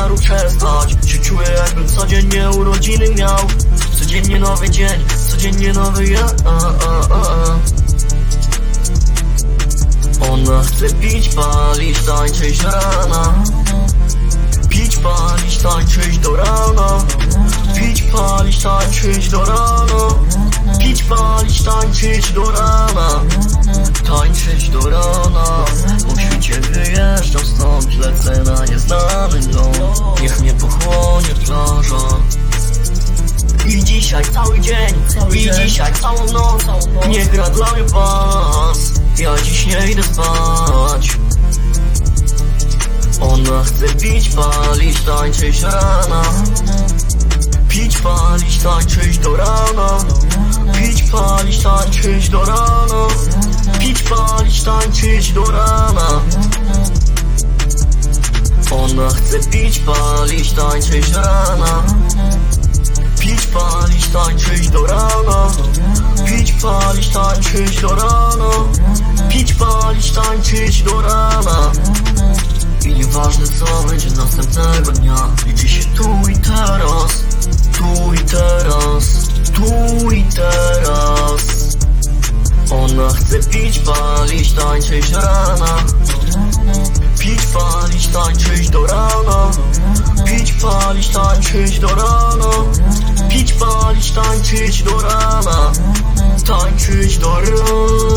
zamiaru przestać. Się czuję, jakbym codziennie urodziny miał. Codziennie nowy dzień, codziennie nowy ja. Ona chce pić, palić, tańczyć do rana. Pić, palić, tańczyć do rana. Pić, palić, tańczyć do rana. Pić, palić, tańczyć do rana. Tańczyć do rana. Po świecie wyjeżdżam stąd, lecę na nieznany ląd. Niech mnie pochłonie plaża. I dzisiaj cały dzień, i dzisiaj całą noc. Niech gra dla mnie bas. Ja dziś nie idę spać. Ona chce pić, palić, tańczyć do rana. Pić, palić, tańczyć do rana. Pić, palić, tańczyć do rana. Pić, palić, tańczyć do rana. Ona chce pić, palić, tańczyć do rana. Pić, palić, tańczyć do rana. Pić, palić, tańczyć do rana. Pić, palić, tańczyć do rana. I nieważne co będzie następnego dnia, liczy się tu i teraz. Tu i teraz. Tu i teraz. Ona chce pić, palić, tańczyć do rana. Pić, palić, tańczyć do rana. Pić, palić, tańczyć do rana. Pić, palić, tańczyć do rana. Tańczyć do rana.